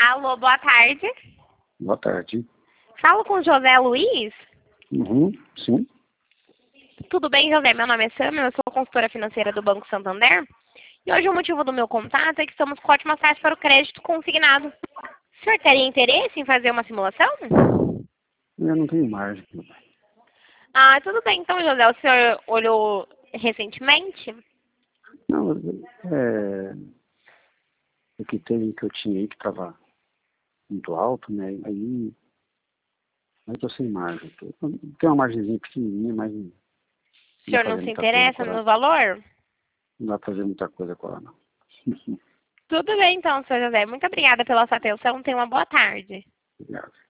Alô, boa tarde. Boa tarde. Falo com José Luiz? Uhum, sim. Tudo bem, José? Meu nome é Sam, eu sou consultora financeira do Banco Santander. E hoje o motivo do meu contato é que estamos com ótimas taxas para o crédito consignado. O senhor teria interesse em fazer uma simulação? Eu não tenho margem. Ah, tudo bem então, José. O senhor olhou recentemente? Não, o que teve que eu tinha aí que estava muito alto, né? Aí eu tô sem margem. Tem uma margenzinha pequenininha, mas não O dá senhor pra não fazer se muita coisa interessa com ela. no valor? Não dá pra fazer muita coisa com ela, não. Tudo bem então, senhor José. Muito obrigada pela sua atenção. Tenha uma boa tarde. Obrigado.